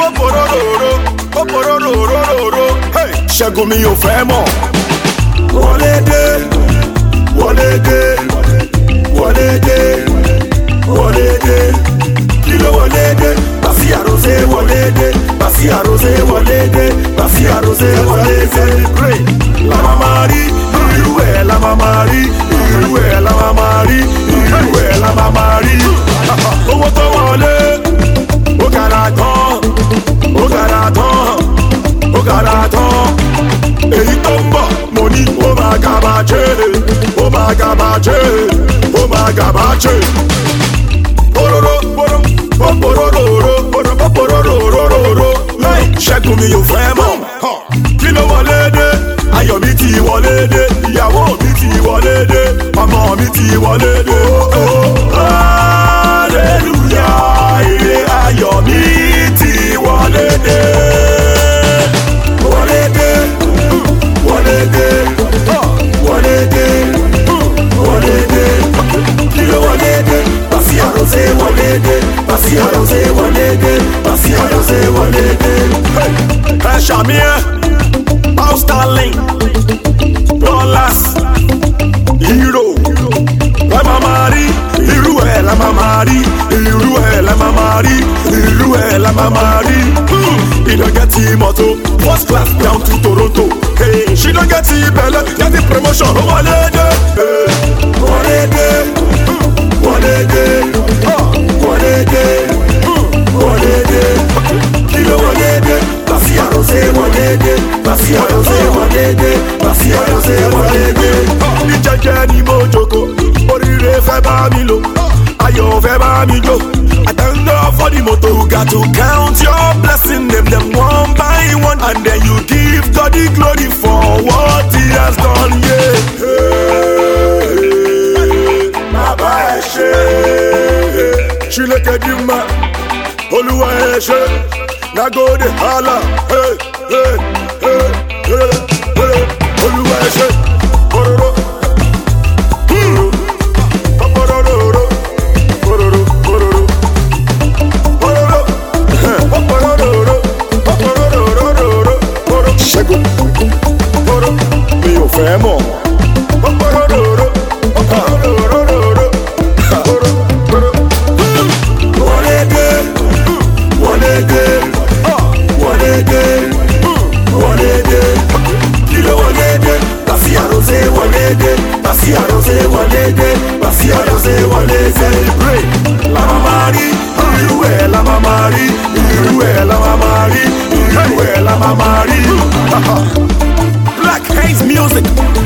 Ṣẹ́gun mi ò fẹ́ mọ̀. Wọlé dé, wọlé dé, wọlé dé, wọlé dé. Kí ló wọlé dé? Bàsí àròsé wọlé dé, bàsí àròsé wọlé dé, bàsí àròsé wọlé dé. La máa máa rí, irú ẹ̀ la máa máa rí, irú ẹ̀ la máa máa rí, irú ẹ̀ la máa máa rí. Owó tó wọlé, ó kàrà tán, ó kàrà tán, ó kàrà tán. Èyí tó ń bọ̀ mo ní ó máa gàbàjẹ́, ó máa gàbàjẹ́, ó máa gàbàjẹ́. Pororo poro porororo porororo Ṣẹ́gun mi ò fẹ́ mọ̀. Kí ló wọlé dé? Ayọ̀ mi ti wọlé dé, ìyàwó mi ti wọlé dé, ọmọ mi ti wọlé dé. Hallelujah, ire ayọ̀ mi ti wọlé dé. Wọlé dé, wọlé dé, wọlé dé, wọlé dé. Kí ló wọlé dé? Bàsí àròsé wọlé dé, bàsí àròsé wọlé dé, bàsí àròsé wọlé dé. Ẹ ṣàmì ẹ́, pound sterling, dollars, euro. La máa máa rí, irú ẹ̀ la máa máa rí, irú ẹ̀ la máa máa rí, irú ẹ̀ la máa máa rí. He don't get the moto, first class down to Toronto. Hey, she don't get the belle, get the promotion. Wọlé dé, wọlé dé, wọlé dé, wọlé dé, wọlé dé. Kí ló wọlé dé? Bàsí àròsé wọlé dé, bàsí àròsé wọlé dé, bàsí àròsé wọlé dé. Ìjẹ́jẹ́ ni mo jókòó, oríire fẹ́ bá mi lò, ayọ̀ fẹ́ bá mi jó. I thank God for the motor, you got to count your blessing, name them one by one, and then you give God the glory for what He has done, yeah. Bàbá ẹ ṣé, Chineke di mma, Olúwa ẹ ṣé, Nagode hala, hey, hey, hey, hey, hey, Olúwa ẹ ṣé, pororo. Ṣẹ́gun mi ò fẹ́ mọ̀. Wọlé dé, wọlé dé, wọlé dé, wọlé dé. Kí ló wọlé dé? Bàsí àròsé wọlé dé, bàsí àròsé wọlé dé, bàsí àròsé wọlé dé. La máa máa rí, irú ẹ̀ la máa máa rí, irú ẹ̀ la máa máa rí, irú ẹ̀ la máa máa rí. Black Haze Music.